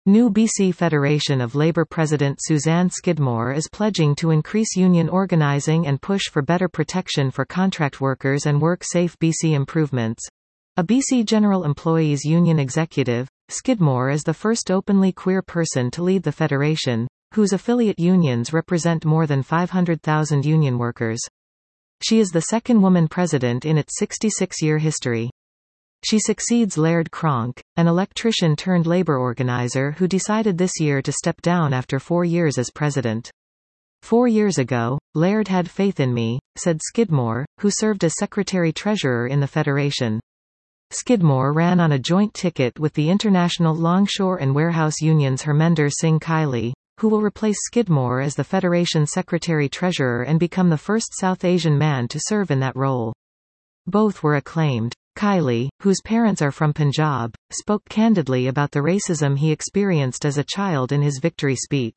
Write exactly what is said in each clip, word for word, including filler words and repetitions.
New B C Federation of Labour President Suzanne Skidmore is pledging to increase union organising and push for better protection for contract workers and work-safe B C improvements. A B C General Employees Union executive, Skidmore is the first openly queer person to lead the federation, whose affiliate unions represent more than five hundred thousand union workers. She is the second woman president in its sixty-six-year history. She succeeds Laird Cronk, an electrician turned labor organizer who decided this year to step down after four years as president. Four years ago, Laird had faith in me, said Skidmore, who served as secretary-treasurer in the federation. Skidmore ran on a joint ticket with the International Longshore and Warehouse Union's Harminder Singh Kaili, who will replace Skidmore as the Federation's secretary-treasurer and become the first South Asian man to serve in that role. Both were acclaimed. Kaili, whose parents are from Punjab, spoke candidly about the racism he experienced as a child in his victory speech.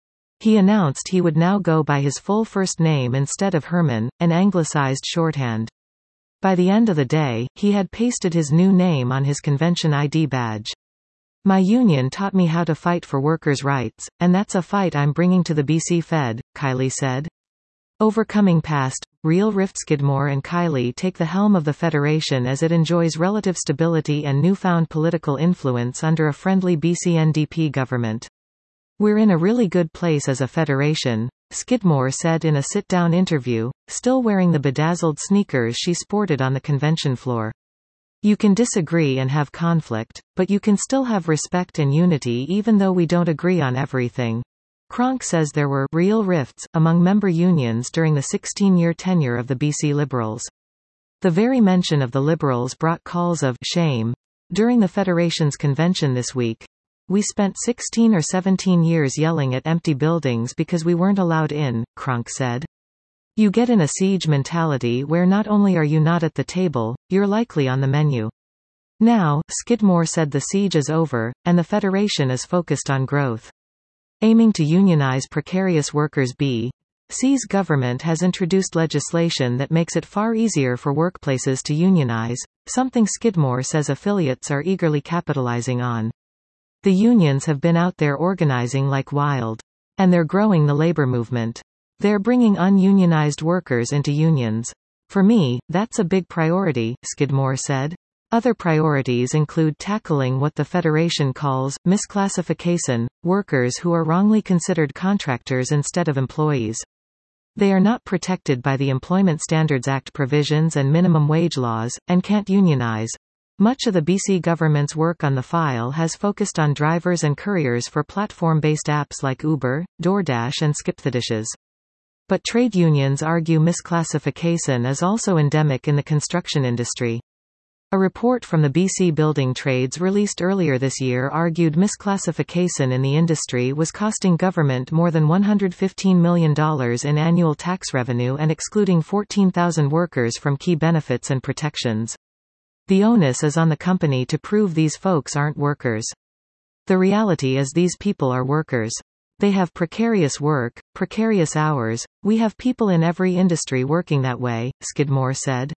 He announced he would now go by his full first name instead of Herman, an anglicized shorthand. By the end of the day, he had pasted his new name on his convention I D badge. My union taught me how to fight for workers' rights, and that's a fight I'm bringing to the B C Fed, Kaili said. Overcoming past, real rifts. Skidmore and Kaili take the helm of the federation as it enjoys relative stability and newfound political influence under a friendly B C N D P government. We're in a really good place as a federation, Skidmore said in a sit-down interview, still wearing the bedazzled sneakers she sported on the convention floor. You can disagree and have conflict, but you can still have respect and unity even though we don't agree on everything. Cronk says there were real rifts among member unions during the sixteen-year tenure of the B C Liberals. The very mention of the Liberals brought calls of shame. During the Federation's convention this week, we spent sixteen or seventeen years yelling at empty buildings because we weren't allowed in, Cronk said. You get in a siege mentality where not only are you not at the table, you're likely on the menu. Now, Skidmore said the siege is over, and the Federation is focused on growth. Aiming to unionize precarious workers, B C's government has introduced legislation that makes it far easier for workplaces to unionize, something Skidmore says affiliates are eagerly capitalizing on. The unions have been out there organizing like wild. And they're growing the labor movement. They're bringing ununionized workers into unions. For me, that's a big priority, Skidmore said. Other priorities include tackling what the Federation calls misclassification, workers who are wrongly considered contractors instead of employees. They are not protected by the Employment Standards Act provisions and minimum wage laws, and can't unionize. Much of the B C government's work on the file has focused on drivers and couriers for platform-based apps like Uber, DoorDash and SkipTheDishes. But trade unions argue misclassification is also endemic in the construction industry. A report from the B C Building Trades released earlier this year argued misclassification in the industry was costing government more than one hundred fifteen million dollars in annual tax revenue and excluding fourteen thousand workers from key benefits and protections. The onus is on the company to prove these folks aren't workers. The reality is these people are workers. They have precarious work, precarious hours. We have people in every industry working that way, Skidmore said.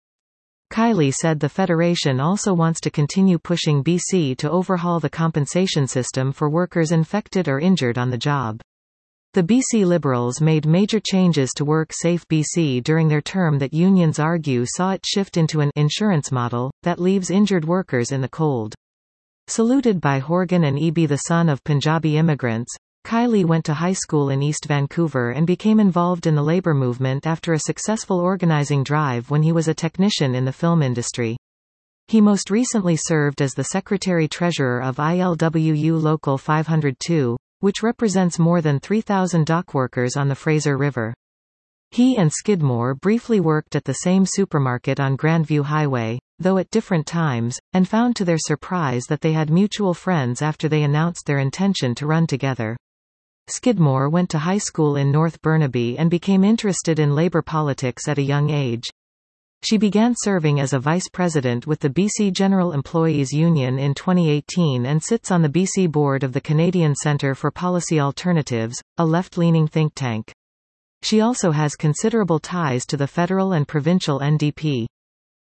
Kaili said the Federation also wants to continue pushing B C to overhaul the compensation system for workers infected or injured on the job. The B C Liberals made major changes to Work-Safe B C during their term that unions argue saw it shift into an insurance model that leaves injured workers in the cold. Saluted by Horgan and Eby, the son of Punjabi immigrants, Kaili went to high school in East Vancouver and became involved in the labor movement after a successful organizing drive when he was a technician in the film industry. He most recently served as the secretary-treasurer of I L W U Local five oh two, which represents more than three thousand dock workers on the Fraser River. He and Skidmore briefly worked at the same supermarket on Grandview Highway, though at different times, and found to their surprise that they had mutual friends after they announced their intention to run together. Skidmore went to high school in North Burnaby and became interested in labor politics at a young age. She began serving as a vice president with the B C General Employees Union in twenty eighteen and sits on the B C board of the Canadian Centre for Policy Alternatives, a left-leaning think tank. She also has considerable ties to the federal and provincial N D P.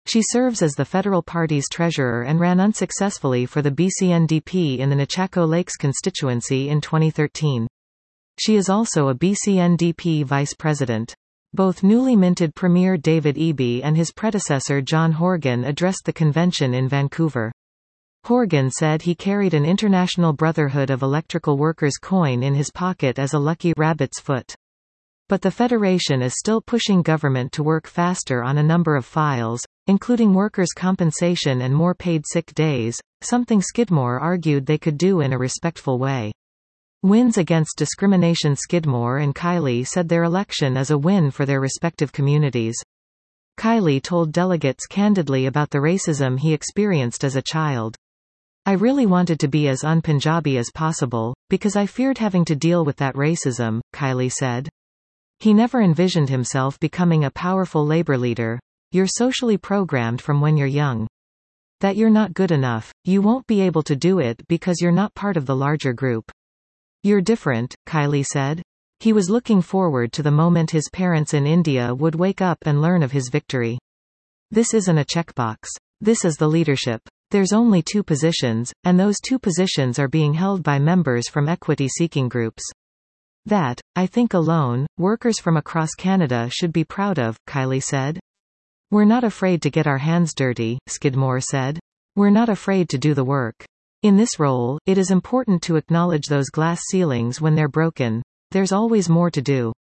She serves as the federal party's treasurer and ran unsuccessfully for the B C N D P in the Nechako Lakes constituency in twenty thirteen. She is also a B C N D P vice president. Both newly minted Premier David Eby and his predecessor John Horgan addressed the convention in Vancouver. Horgan said he carried an International Brotherhood of Electrical Workers coin in his pocket as a lucky rabbit's foot. But the Federation is still pushing government to work faster on a number of files, including workers' compensation and more paid sick days, something Skidmore argued they could do in a respectful way. Wins against discrimination. Skidmore and Kiley said their election is a win for their respective communities. Kiley told delegates candidly about the racism he experienced as a child. "I really wanted to be as un-Punjabi as possible, because I feared having to deal with that racism," Kiley said. He never envisioned himself becoming a powerful labor leader. "You're socially programmed from when you're young. That you're not good enough, you won't be able to do it because you're not part of the larger group. You're different," Kiley said. He was looking forward to the moment his parents in India would wake up and learn of his victory. "This isn't a checkbox. This is the leadership. There's only two positions, and those two positions are being held by members from equity-seeking groups. That, I think alone, workers from across Canada should be proud of," Kiley said. "We're not afraid to get our hands dirty," Skidmore said. "We're not afraid to do the work. In this role, it is important to acknowledge those glass ceilings when they're broken. There's always more to do."